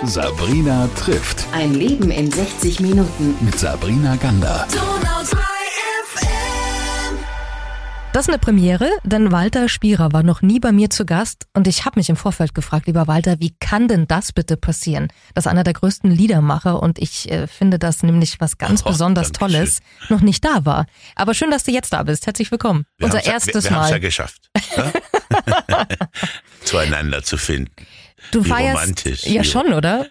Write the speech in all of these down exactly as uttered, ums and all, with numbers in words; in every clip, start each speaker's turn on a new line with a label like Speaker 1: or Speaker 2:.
Speaker 1: Sabrina trifft.
Speaker 2: Ein Leben in sechzig Minuten.
Speaker 1: Mit Sabrina Gander.
Speaker 3: Das ist eine Premiere, denn Walter Spierer war noch nie bei mir zu Gast und ich habe mich im Vorfeld gefragt, lieber Walter, wie kann denn das bitte passieren? Das ist einer der größten Liedermacher und ich äh, finde das nämlich was ganz
Speaker 4: oh,
Speaker 3: besonders Tolles, noch nicht da war. Aber schön, dass du jetzt da bist. Herzlich willkommen.
Speaker 4: Wir
Speaker 3: Unser
Speaker 4: ja,
Speaker 3: erstes
Speaker 4: wir, wir
Speaker 3: Mal.
Speaker 4: Wir haben es ja geschafft, ne? zueinander zu finden.
Speaker 3: Du
Speaker 4: wie
Speaker 3: feierst,
Speaker 4: romantisch.
Speaker 3: Ja,
Speaker 4: wie
Speaker 3: schon, oder?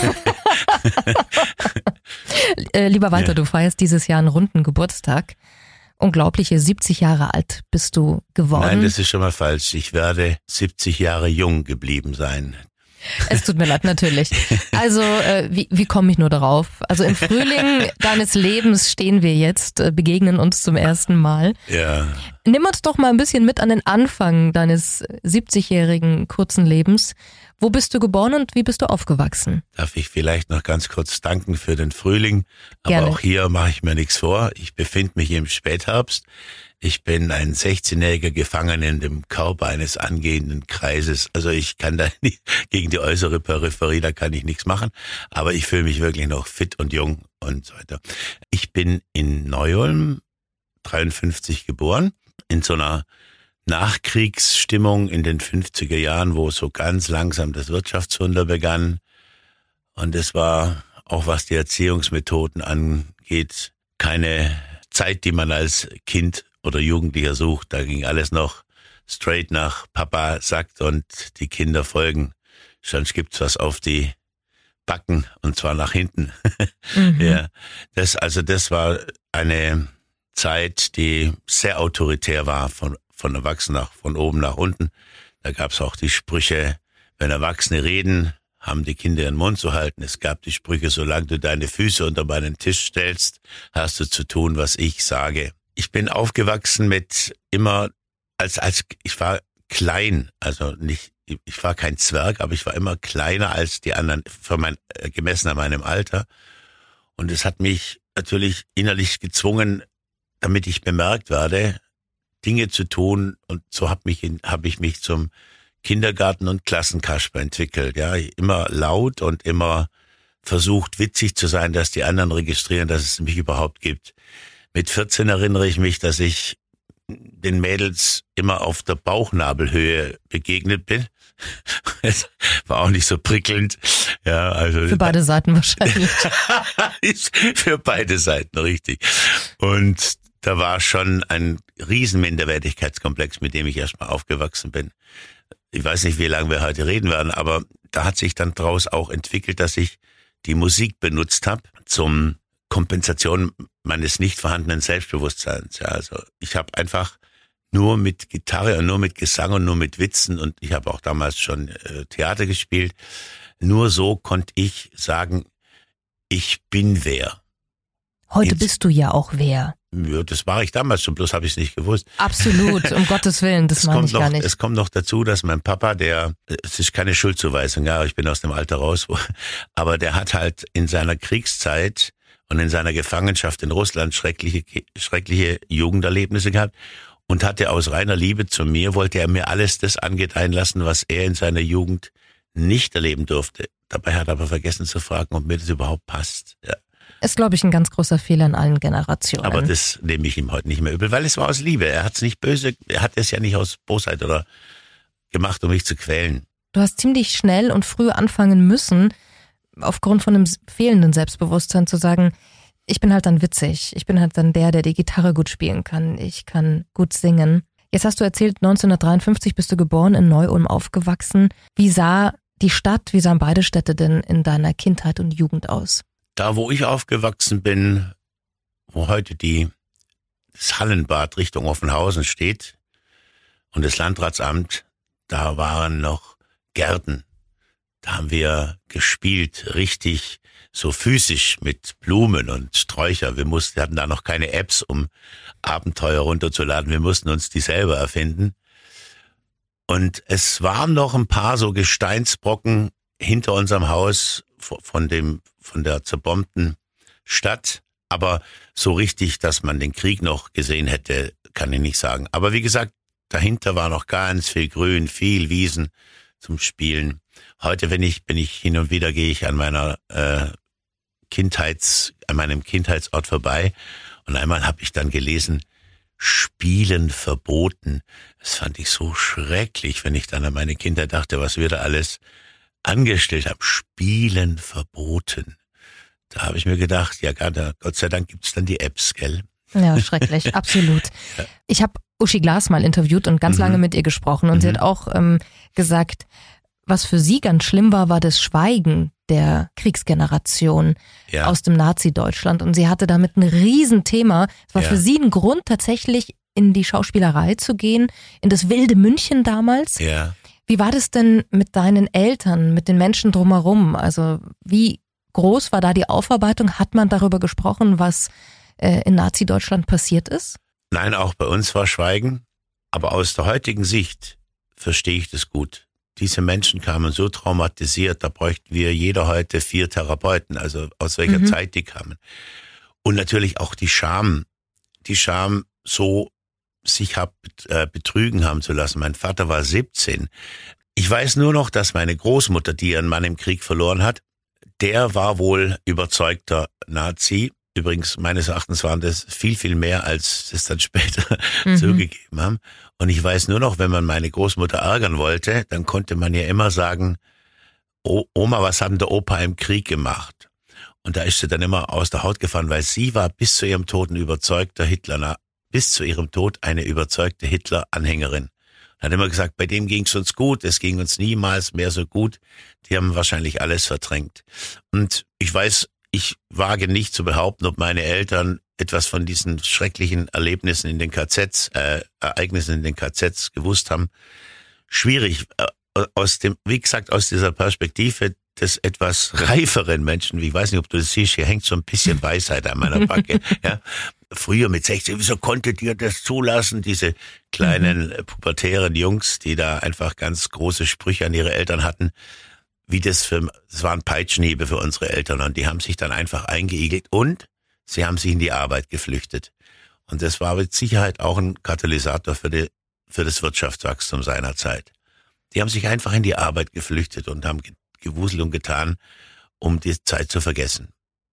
Speaker 3: äh, lieber Walter, ja. Du feierst dieses Jahr einen runden Geburtstag. Unglaubliche siebzig Jahre alt bist du geworden.
Speaker 4: Nein, das ist schon mal falsch. Ich werde siebzig Jahre jung geblieben sein.
Speaker 3: Es tut mir leid, natürlich. Also, äh, wie, wie komme ich nur darauf? Also im Frühling deines Lebens stehen wir jetzt, äh, begegnen uns zum ersten Mal.
Speaker 4: Ja.
Speaker 3: Nimm uns doch mal ein bisschen mit an den Anfang deines siebzigjährigen kurzen Lebens. Wo bist du geboren und wie bist du aufgewachsen?
Speaker 4: Darf ich vielleicht noch ganz kurz danken für den Frühling? Aber
Speaker 3: Gerne.
Speaker 4: Auch hier mache ich mir nichts vor. Ich befinde mich im Spätherbst. Ich bin ein sechzehnjähriger Gefangen in dem Körper eines angehenden Kreises. Also ich kann da nicht, gegen die äußere Peripherie, da kann ich nichts machen. Aber ich fühle mich wirklich noch fit und jung und so weiter. Ich bin in Neu-Ulm, dreiundfünfzig geboren, in so einer Nachkriegsstimmung in den fünfziger Jahren, wo so ganz langsam das Wirtschaftswunder begann. Und es war, auch was die Erziehungsmethoden angeht, keine Zeit, die man als Kind oder Jugendlicher sucht. Da ging alles noch straight nach Papa sagt und die Kinder folgen. Sonst gibt's was auf die Backen und zwar nach hinten. Mhm. Ja, das, also das war eine Zeit, die sehr autoritär war, von, von Erwachsenen nach, von oben nach unten. Da gab's auch die Sprüche, wenn Erwachsene reden, haben die Kinder ihren Mund zu halten. Es gab die Sprüche, solange du deine Füße unter meinen Tisch stellst, hast du zu tun, was ich sage. Ich bin aufgewachsen mit immer, als, als, ich war klein, also nicht, ich war kein Zwerg, aber ich war immer kleiner als die anderen, für mein, gemessen an meinem Alter. Und es hat mich natürlich innerlich gezwungen, damit ich bemerkt werde, Dinge zu tun. Und so habe mich, habe ich mich zum Kindergarten- und Klassenkasper entwickelt. Ja, immer laut und immer versucht, witzig zu sein, dass die anderen registrieren, dass es mich überhaupt gibt. Mit vierzehn erinnere ich mich, dass ich den Mädels immer auf der Bauchnabelhöhe begegnet bin. Es war auch nicht so prickelnd. Ja, also
Speaker 3: für beide Seiten wahrscheinlich.
Speaker 4: Für beide Seiten, richtig. Und da war schon ein riesen Minderwertigkeitskomplex, mit dem ich erstmal aufgewachsen bin. Ich weiß nicht, wie lange wir heute reden werden, aber da hat sich dann daraus auch entwickelt, dass ich die Musik benutzt habe zum Kompensation meines nicht vorhandenen Selbstbewusstseins. Ja, also ich habe einfach nur mit Gitarre und nur mit Gesang und nur mit Witzen, und ich habe auch damals schon äh, Theater gespielt, nur so konnte ich sagen, ich bin wer.
Speaker 3: Heute
Speaker 4: Jetzt,
Speaker 3: bist du ja auch wer.
Speaker 4: Ja, das war ich damals schon, bloß habe ich es nicht gewusst.
Speaker 3: Absolut, um Gottes Willen, das meine ich
Speaker 4: noch,
Speaker 3: gar nicht.
Speaker 4: Es kommt noch dazu, dass mein Papa, der, es ist keine Schuldzuweisung, ja, ich bin aus dem Alter raus, aber der hat halt in seiner Kriegszeit und in seiner Gefangenschaft in Russland schreckliche, schreckliche Jugenderlebnisse gehabt und hatte aus reiner Liebe zu mir, wollte er mir alles das angedeihen lassen, was er in seiner Jugend nicht erleben durfte. Dabei hat er aber vergessen zu fragen, ob mir das überhaupt passt. Ja.
Speaker 3: Ist, glaube ich, ein ganz großer Fehler in allen Generationen.
Speaker 4: Aber das nehme ich ihm heute nicht mehr übel, weil es war aus Liebe. Er hat es nicht böse, er hat es ja nicht aus Bosheit oder gemacht, um mich zu quälen.
Speaker 3: Du hast ziemlich schnell und früh anfangen müssen, aufgrund von einem fehlenden Selbstbewusstsein zu sagen, ich bin halt dann witzig, ich bin halt dann der, der die Gitarre gut spielen kann, ich kann gut singen. Jetzt hast du erzählt, neunzehnhundertdreiundfünfzig bist du geboren, in Neu-Ulm aufgewachsen. Wie sah die Stadt, wie sahen beide Städte denn in deiner Kindheit und Jugend aus?
Speaker 4: Da, wo ich aufgewachsen bin, wo heute die, das Hallenbad Richtung Offenhausen steht und das Landratsamt, da waren noch Gärten. Da haben wir gespielt, richtig so physisch mit Blumen und Sträucher. Wir mussten, wir hatten da noch keine Apps, um Abenteuer runterzuladen. Wir mussten uns die selber erfinden. Und es waren noch ein paar so Gesteinsbrocken hinter unserem Haus von dem, von der zerbombten Stadt. Aber so richtig, dass man den Krieg noch gesehen hätte, kann ich nicht sagen. Aber wie gesagt, dahinter war noch ganz viel Grün, viel Wiesen zum Spielen. Heute, wenn ich, bin ich hin und wieder, gehe ich an meiner äh, Kindheits, an meinem Kindheitsort vorbei und einmal habe ich dann gelesen, Spielen verboten. Das fand ich so schrecklich, wenn ich dann an meine Kinder dachte, was wir da alles angestellt haben. Spielen verboten. Da habe ich mir gedacht, ja Gott sei Dank gibt's dann die Apps, gell?
Speaker 3: Ja, schrecklich, absolut. Ich habe Uschi Glas mal interviewt und ganz mhm. lange mit ihr gesprochen und mhm. sie hat auch ähm, gesagt, was für sie ganz schlimm war, war das Schweigen der Kriegsgeneration ja. aus dem Nazi-Deutschland. Und sie hatte damit ein Riesenthema. Es war ja. für sie ein Grund, tatsächlich in die Schauspielerei zu gehen, in das wilde München damals.
Speaker 4: Ja.
Speaker 3: Wie war das denn mit deinen Eltern, mit den Menschen drumherum? Also wie groß war da die Aufarbeitung? Hat man darüber gesprochen, was äh, in Nazi-Deutschland passiert ist?
Speaker 4: Nein, auch bei uns war Schweigen. Aber aus der heutigen Sicht verstehe ich das gut. Diese Menschen kamen so traumatisiert, da bräuchten wir jeder heute vier Therapeuten, also aus welcher mhm. Zeit die kamen. Und natürlich auch die Scham, die Scham, so sich hab, äh, betrügen haben zu lassen. Mein Vater war siebzehn. Ich weiß nur noch, dass meine Großmutter, die ihren Mann im Krieg verloren hat, der war wohl überzeugter Nazi. Übrigens, meines Erachtens waren das viel, viel mehr, als es dann später mhm. zugegeben haben. Und ich weiß nur noch, wenn man meine Großmutter ärgern wollte, dann konnte man ja immer sagen, oh, Oma, was hat denn der Opa im Krieg gemacht? Und da ist sie dann immer aus der Haut gefahren, weil sie war bis zu ihrem Tod ein überzeugter Hitler, bis zu ihrem Tod eine überzeugte Hitler-Anhängerin. Hat immer gesagt, bei dem ging es uns gut, es ging uns niemals mehr so gut. Die haben wahrscheinlich alles verdrängt. Und ich weiß, ich wage nicht zu behaupten, ob meine Eltern etwas von diesen schrecklichen Erlebnissen in den K Zs, äh, Ereignissen in den K Zs gewusst haben. Schwierig, äh, aus dem, wie gesagt, aus dieser Perspektive des etwas reiferen Menschen, ich weiß nicht, ob du das siehst, hier hängt so ein bisschen Weisheit an meiner Backe, ja. Früher mit sechzehn, wieso konntet ihr das zulassen? Diese kleinen mhm. pubertären Jungs, die da einfach ganz große Sprüche an ihre Eltern hatten, wie das für, das waren Peitschenhiebe für unsere Eltern und die haben sich dann einfach eingeigelt und sie haben sich in die Arbeit geflüchtet. Und das war mit Sicherheit auch ein Katalysator für die, für das Wirtschaftswachstum seiner Zeit. Die haben sich einfach in die Arbeit geflüchtet und haben gewuselt und getan, um die Zeit zu vergessen.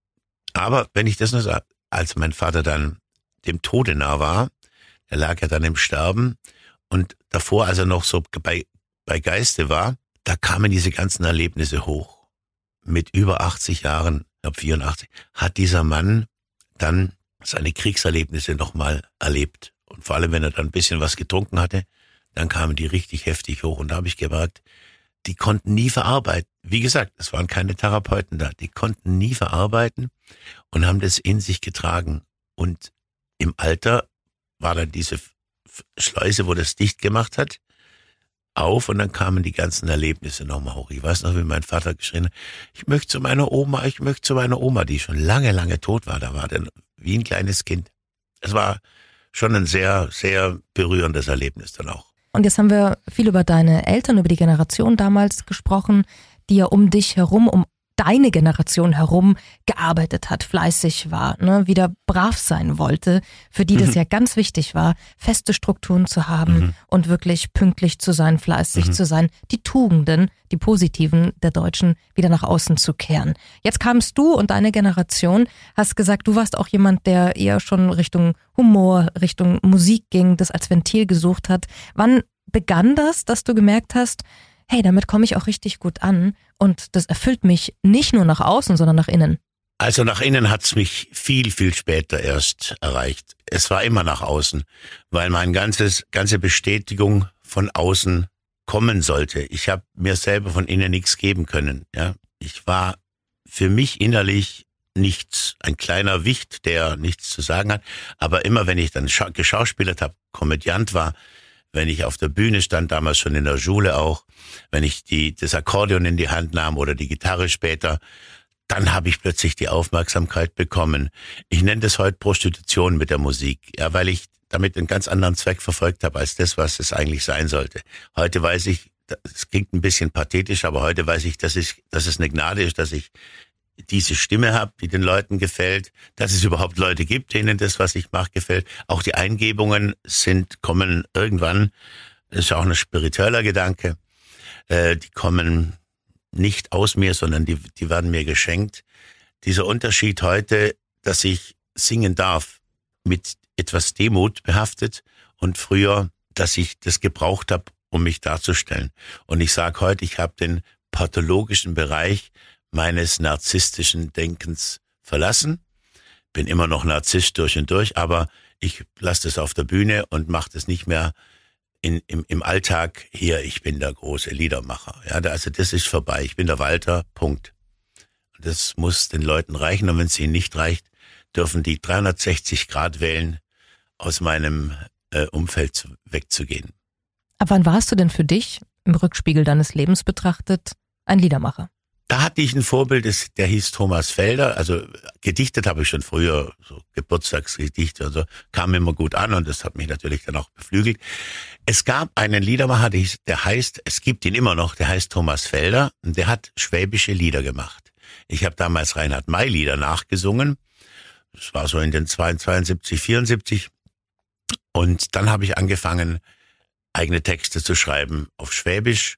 Speaker 4: Aber wenn ich das nur sage, als mein Vater dann dem Tode nah war, er lag ja dann im Sterben und davor, als er noch so bei, bei Geiste war, da kamen diese ganzen Erlebnisse hoch. Mit über achtzig Jahren, ich glaube vierundachtzig, hat dieser Mann dann seine Kriegserlebnisse nochmal erlebt. Und vor allem, wenn er dann ein bisschen was getrunken hatte, dann kamen die richtig heftig hoch. Und da habe ich gemerkt, die konnten nie verarbeiten. Wie gesagt, es waren keine Therapeuten da. Die konnten nie verarbeiten und haben das in sich getragen. Und im Alter war dann diese Schleuse, wo das dicht gemacht hat, auf und dann kamen die ganzen Erlebnisse nochmal hoch. Ich weiß noch, wie mein Vater geschrien hat, ich möchte zu meiner Oma, ich möchte zu meiner Oma, die schon lange, lange tot war. Da war der wie ein kleines Kind. Es war schon ein sehr, sehr berührendes Erlebnis dann auch.
Speaker 3: Und jetzt haben wir viel über deine Eltern, über die Generation damals gesprochen, die ja um dich herum, um deine Generation herum gearbeitet hat, fleißig war, ne, wieder brav sein wollte, für die das mhm. ja ganz wichtig war, feste Strukturen zu haben mhm. und wirklich pünktlich zu sein, fleißig mhm. zu sein, die Tugenden, die positiven der Deutschen wieder nach außen zu kehren. Jetzt kamst du und deine Generation, hast gesagt, du warst auch jemand, der eher schon Richtung Humor, Richtung Musik ging, das als Ventil gesucht hat. Wann begann das, dass du gemerkt hast, hey, damit komme ich auch richtig gut an und das erfüllt mich nicht nur nach außen, sondern nach innen?
Speaker 4: Also nach innen hat's mich viel, viel später erst erreicht. Es war immer nach außen, weil mein ganzes, ganze Bestätigung von außen kommen sollte. Ich habe mir selber von innen nichts geben können. Ja, ich war für mich innerlich nichts, ein kleiner Wicht, der nichts zu sagen hat. Aber immer, wenn ich dann scha- geschauspielert habe, Komödiant war, wenn ich auf der Bühne stand, damals schon in der Schule auch, wenn ich die das Akkordeon in die Hand nahm oder die Gitarre später, dann habe ich plötzlich die Aufmerksamkeit bekommen. Ich nenne das heute Prostitution mit der Musik, ja, weil ich damit einen ganz anderen Zweck verfolgt habe als das, was es eigentlich sein sollte. Heute weiß ich, es klingt ein bisschen pathetisch, aber heute weiß ich, dass ich, dass es eine Gnade ist, dass ich diese Stimme habe, die den Leuten gefällt, dass es überhaupt Leute gibt, denen das, was ich mache, gefällt. Auch die Eingebungen sind, kommen irgendwann, das ist auch ein spiritueller Gedanke, äh, die kommen nicht aus mir, sondern die, die werden mir geschenkt. Dieser Unterschied heute, dass ich singen darf, mit etwas Demut behaftet und früher, dass ich das gebraucht habe, um mich darzustellen. Und ich sage heute, ich habe den pathologischen Bereich meines narzisstischen Denkens verlassen. Bin immer noch Narzisst durch und durch, aber ich lasse das auf der Bühne und mache das nicht mehr in, im, im Alltag. Hier, ich bin der große Liedermacher. Ja, also das ist vorbei. Ich bin der Walter, Punkt. Und das muss den Leuten reichen. Und wenn es ihnen nicht reicht, dürfen die dreihundertsechzig Grad wählen, aus meinem äh, Umfeld zu, wegzugehen.
Speaker 3: Ab wann warst du denn für dich, im Rückspiegel deines Lebens betrachtet, ein Liedermacher?
Speaker 4: Da hatte ich ein Vorbild, der hieß Thomas Felder. Also gedichtet habe ich schon früher, so Geburtstagsgedichte und so, kam immer gut an und das hat mich natürlich dann auch beflügelt. Es gab einen Liedermacher, der heißt, es gibt ihn immer noch, der heißt Thomas Felder und der hat schwäbische Lieder gemacht. Ich habe damals Reinhard May Lieder nachgesungen. Das war so in den zweiundsiebzig, vierundsiebzig. Und dann habe ich angefangen, eigene Texte zu schreiben auf Schwäbisch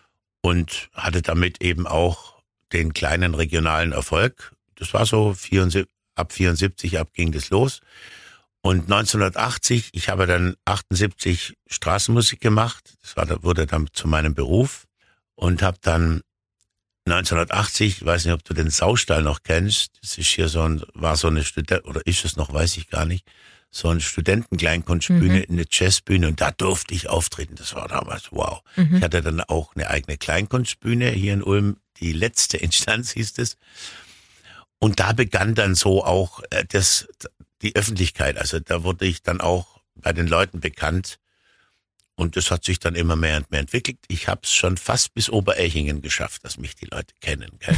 Speaker 4: und hatte damit eben auch den kleinen regionalen Erfolg. Das war so vierundsiebzig, ab vierundsiebzig ab ging das los. Und neunzehnhundertachtzig, ich habe dann achtundsiebzig Straßenmusik gemacht. Das war, wurde dann zu meinem Beruf und habe dann neunzehnhundertachtzig, ich weiß nicht, ob du den Saustall noch kennst. Das ist hier so ein, war so eine Student, oder ist es noch, weiß ich gar nicht. So eine Studentenkleinkunstbühne, mhm. eine Jazzbühne und da durfte ich auftreten. Das war damals wow. Mhm. Ich hatte dann auch eine eigene Kleinkunstbühne hier in Ulm, die letzte Instanz hieß es. Und da begann dann so auch äh, das, die Öffentlichkeit. Also da wurde ich dann auch bei den Leuten bekannt und das hat sich dann immer mehr und mehr entwickelt. Ich habe es schon fast bis Oberelchingen geschafft, dass mich die Leute kennen. Gell?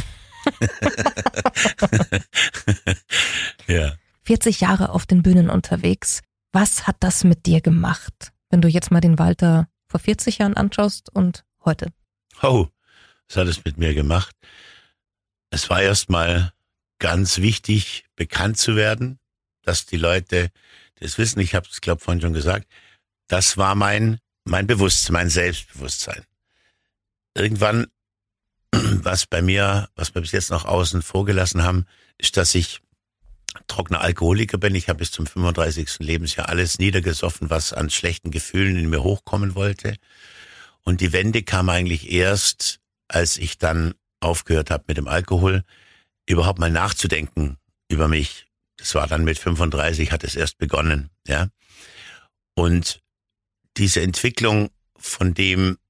Speaker 4: Ja.
Speaker 3: vierzig Jahre auf den Bühnen unterwegs. Was hat das mit dir gemacht, wenn du jetzt mal den Walter vor vierzig Jahren anschaust und heute?
Speaker 4: Oh, was hat es mit mir gemacht? Es war erstmal ganz wichtig, bekannt zu werden, dass die Leute das wissen. Ich habe es, glaube vorhin schon gesagt. Das war mein mein Bewusstsein, mein Selbstbewusstsein. Irgendwann, was bei mir, was wir bis jetzt noch außen vorgelassen haben, ist, dass ich trockener Alkoholiker bin. Ich habe bis zum fünfunddreißigsten Lebensjahr alles niedergesoffen, was an schlechten Gefühlen in mir hochkommen wollte. Und die Wende kam eigentlich erst, als ich dann aufgehört habe mit dem Alkohol, überhaupt mal nachzudenken über mich. Das war dann mit fünfunddreißig, hat es erst begonnen, ja. Und diese Entwicklung von dem,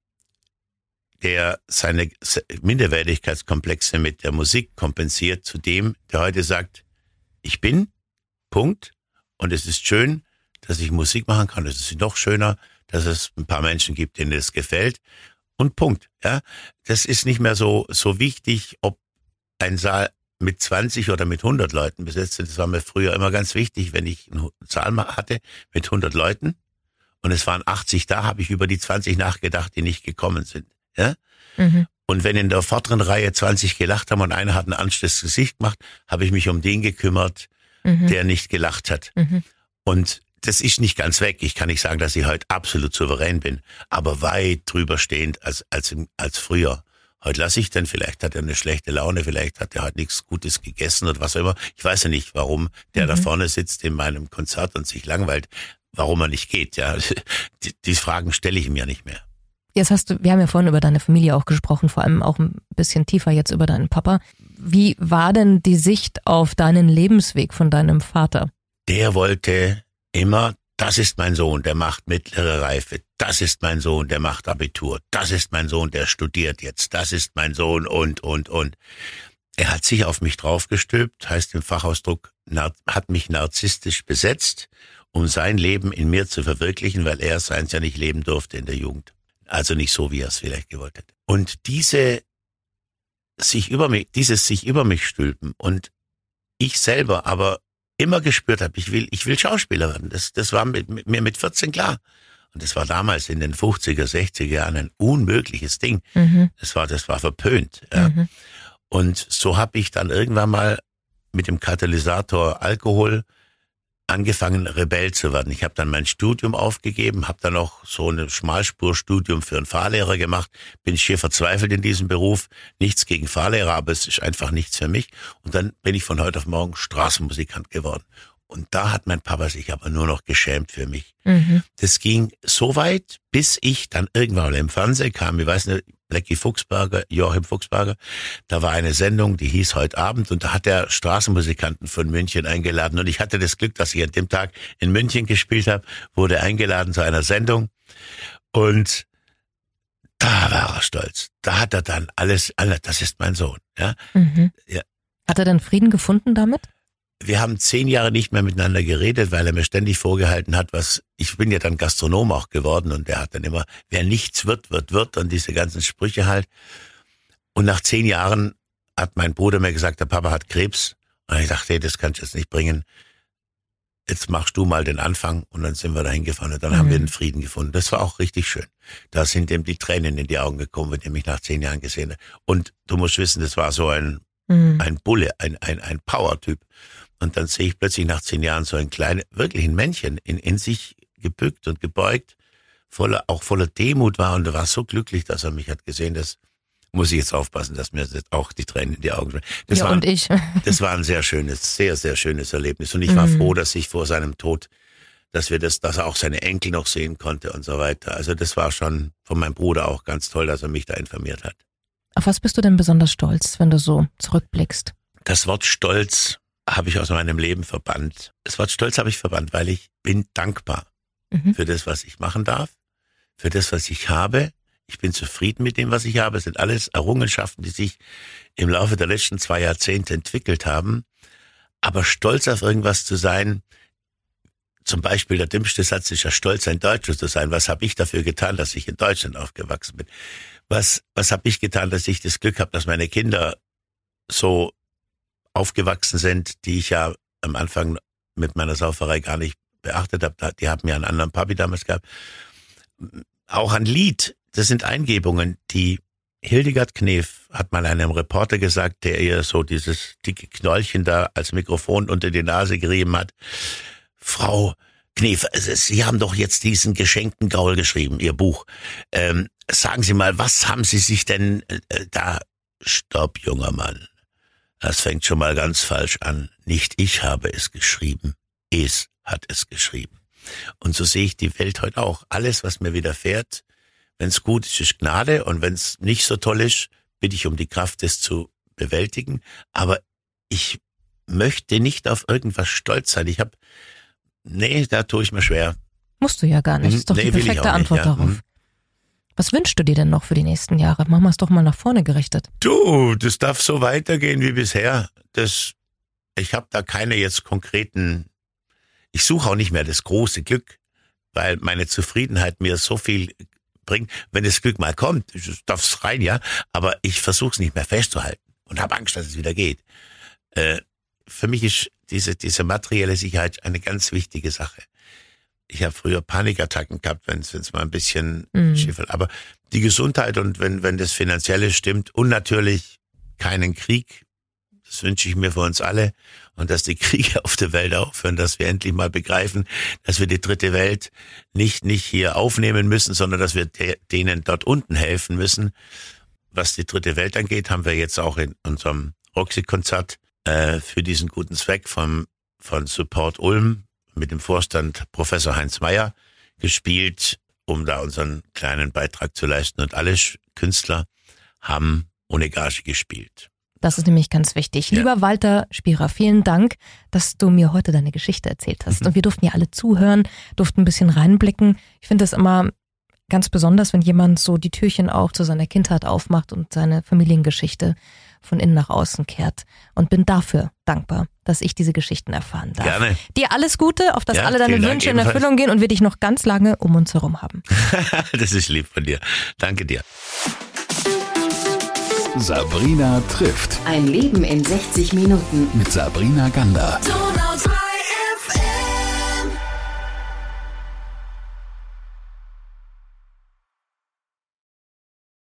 Speaker 4: der seine Minderwertigkeitskomplexe mit der Musik kompensiert, zu dem, der heute sagt, ich bin, Punkt, und es ist schön, dass ich Musik machen kann, es ist noch schöner, dass es ein paar Menschen gibt, denen es gefällt, und Punkt, ja. Das ist nicht mehr so, so wichtig, ob ein Saal mit zwanzig oder mit hundert Leuten besetzt ist. Das war mir früher immer ganz wichtig, wenn ich einen Saal hatte mit hundert Leuten, und es waren achtzig da, habe ich über die zwanzig nachgedacht, die nicht gekommen sind, ja. Mhm. Und wenn in der vorderen Reihe zwanzig gelacht haben und einer hat ein ernstes Gesicht gemacht, habe ich mich um den gekümmert, mhm. der nicht gelacht hat. Mhm. Und das ist nicht ganz weg. Ich kann nicht sagen, dass ich heute absolut souverän bin, aber weit drüber stehend als als als früher. Heute lasse ich dann, vielleicht hat er eine schlechte Laune, vielleicht hat er halt nichts Gutes gegessen oder was auch immer. Ich weiß ja nicht, warum der mhm. da vorne sitzt in meinem Konzert und sich langweilt, warum er nicht geht. Ja, die, die Fragen stelle ich mir nicht mehr.
Speaker 3: Jetzt hast du, wir haben ja vorhin über deine Familie auch gesprochen, vor allem auch ein bisschen tiefer jetzt über deinen Papa. Wie war denn die Sicht auf deinen Lebensweg von deinem Vater?
Speaker 4: Der wollte immer, das ist mein Sohn, der macht mittlere Reife, das ist mein Sohn, der macht Abitur, das ist mein Sohn, der studiert jetzt, das ist mein Sohn und, und, und. Er hat sich auf mich draufgestülpt, heißt im Fachausdruck, hat mich narzisstisch besetzt, um sein Leben in mir zu verwirklichen, weil er seins ja nicht leben durfte in der Jugend. Also nicht so, wie er es vielleicht gewollt hätte. Und diese sich über mich, dieses sich über mich stülpen und ich selber aber immer gespürt habe, ich will, ich will Schauspieler werden. Das, das war mit, mit mir mit vierzehn klar. Und das war damals in den fünfziger, sechziger Jahren ein unmögliches Ding. Mhm. Das war, das war verpönt. Ja. Mhm. Und so habe ich dann irgendwann mal mit dem Katalysator Alkohol angefangen, Rebell zu werden. Ich habe dann mein Studium aufgegeben, habe dann auch so ein Schmalspurstudium für einen Fahrlehrer gemacht, bin schier verzweifelt in diesem Beruf. Nichts gegen Fahrlehrer, aber es ist einfach nichts für mich. Und dann bin ich von heute auf morgen Straßenmusikant geworden. Und da hat mein Papa sich aber nur noch geschämt für mich. Mhm. Das ging so weit, bis ich dann irgendwann im Fernsehen kam, ich weiß nicht, Blackie Fuchsberger, Joachim Fuchsberger, da war eine Sendung, die hieß Heute Abend und da hat er Straßenmusikanten von München eingeladen und ich hatte das Glück, dass ich an dem Tag in München gespielt habe, wurde eingeladen zu einer Sendung und da war er stolz. Da hat er dann alles, alles das ist mein Sohn. Ja?
Speaker 3: Mhm.
Speaker 4: Ja.
Speaker 3: Hat er dann Frieden gefunden damit?
Speaker 4: Wir haben zehn Jahre nicht mehr miteinander geredet, weil er mir ständig vorgehalten hat, was, ich bin ja dann Gastronom auch geworden und der hat dann immer, wer nichts wird, wird, wird und diese ganzen Sprüche halt. Und nach zehn Jahren hat mein Bruder mir gesagt, der Papa hat Krebs. Und ich dachte, hey, das kannst du jetzt nicht bringen. Jetzt machst du mal den Anfang und dann sind wir da hingefahren und dann mhm. haben wir den Frieden gefunden. Das war auch richtig schön. Da sind ihm die Tränen in die Augen gekommen, wenn er mich nach zehn Jahren gesehen hat. Und du musst wissen, das war so ein, mhm. ein Bulle, ein, ein, ein Power-Typ. Und dann sehe ich plötzlich nach zehn Jahren so ein kleines, wirklich ein Männchen in, in sich gebückt und gebeugt, voller, auch voller Demut war und er war so glücklich, dass er mich hat gesehen. Das muss ich jetzt aufpassen, dass mir jetzt auch die Tränen in die Augen springen. Das
Speaker 3: ja,
Speaker 4: war,
Speaker 3: und ich.
Speaker 4: Das war ein sehr schönes, sehr, sehr schönes Erlebnis. Und ich war mhm. froh, dass ich vor seinem Tod, dass wir das, dass er auch seine Enkel noch sehen konnte und so weiter. Also das war schon von meinem Bruder auch ganz toll, dass er mich da informiert hat.
Speaker 3: Auf was bist du denn besonders stolz, wenn du so zurückblickst?
Speaker 4: Das Wort Stolz habe ich aus meinem Leben verbannt. Das Wort Stolz habe ich verbannt, weil ich bin dankbar mhm. für das, was ich machen darf, für das, was ich habe. Ich bin zufrieden mit dem, was ich habe. Es sind alles Errungenschaften, die sich im Laufe der letzten zwei Jahrzehnte entwickelt haben. Aber stolz auf irgendwas zu sein, zum Beispiel der dümmste Satz ist ja stolz, ein Deutscher zu sein. Was habe ich dafür getan, dass ich in Deutschland aufgewachsen bin? Was, was habe ich getan, dass ich das Glück habe, dass meine Kinder so aufgewachsen sind, die ich ja am Anfang mit meiner Sauferei gar nicht beachtet habe. Die haben ja einen anderen Papi damals gehabt. Auch ein Lied, das sind Eingebungen, die Hildegard Knef hat mal einem Reporter gesagt, der ihr so dieses dicke Knollchen da als Mikrofon unter die Nase gerieben hat. Frau Knef, Sie haben doch jetzt diesen geschenkten Gaul geschrieben, Ihr Buch. Ähm, sagen Sie mal, was haben Sie sich denn äh, da... Stopp, junger Mann. Das fängt schon mal ganz falsch an. Nicht ich habe es geschrieben, es hat es geschrieben. Und so sehe ich die Welt heute auch. Alles, was mir widerfährt, wenn es gut ist, ist Gnade und wenn es nicht so toll ist, bitte ich um die Kraft, das zu bewältigen. Aber ich möchte nicht auf irgendwas stolz sein. Ich habe, nee, da tue ich mir schwer.
Speaker 3: Musst du ja gar nicht. Das ist doch
Speaker 4: nee,
Speaker 3: die perfekte Antwort
Speaker 4: nicht, ja.
Speaker 3: darauf. Was wünschst du dir denn noch für die nächsten Jahre? Machen wir es doch mal nach vorne gerichtet.
Speaker 4: Du, das darf so weitergehen wie bisher. Das, ich habe da keine jetzt konkreten, ich suche auch nicht mehr das große Glück, weil meine Zufriedenheit mir so viel bringt. Wenn das Glück mal kommt, darf es rein, ja, aber ich versuche es nicht mehr festzuhalten und habe Angst, dass es wieder geht. Äh, für mich ist diese, diese materielle Sicherheit eine ganz wichtige Sache. Ich habe früher Panikattacken gehabt, wenn es mal ein bisschen mhm. schief wird. Aber die Gesundheit und wenn wenn das Finanzielle stimmt und natürlich keinen Krieg, das wünsche ich mir für uns alle. Und dass die Kriege auf der Welt aufhören, dass wir endlich mal begreifen, dass wir die dritte Welt nicht nicht hier aufnehmen müssen, sondern dass wir de, denen dort unten helfen müssen. Was die dritte Welt angeht, haben wir jetzt auch in unserem Roxy-Konzert äh, für diesen guten Zweck vom von Support Ulm mit dem Vorstand Professor Heinz Meyer gespielt, um da unseren kleinen Beitrag zu leisten. Und alle Künstler haben ohne Gage gespielt.
Speaker 3: Das ist nämlich ganz wichtig. Ja. Lieber Walter Spierer, vielen Dank, dass du mir heute deine Geschichte erzählt hast. Mhm. Und wir durften ja alle zuhören, durften ein bisschen reinblicken. Ich finde das immer ganz besonders, wenn jemand so die Türchen auch zu seiner Kindheit aufmacht und seine Familiengeschichte von innen nach außen kehrt. Und bin dafür dankbar, dass ich diese Geschichten erfahren darf.
Speaker 4: Gerne.
Speaker 3: Dir alles Gute, auf dass ja, alle deine Wünsche in Erfüllung gehen und wir dich noch ganz lange um uns herum haben.
Speaker 4: Das ist lieb von dir. Danke dir.
Speaker 1: Sabrina trifft.
Speaker 2: Ein Leben in sechzig Minuten.
Speaker 1: Mit Sabrina Gander.
Speaker 5: Donau drei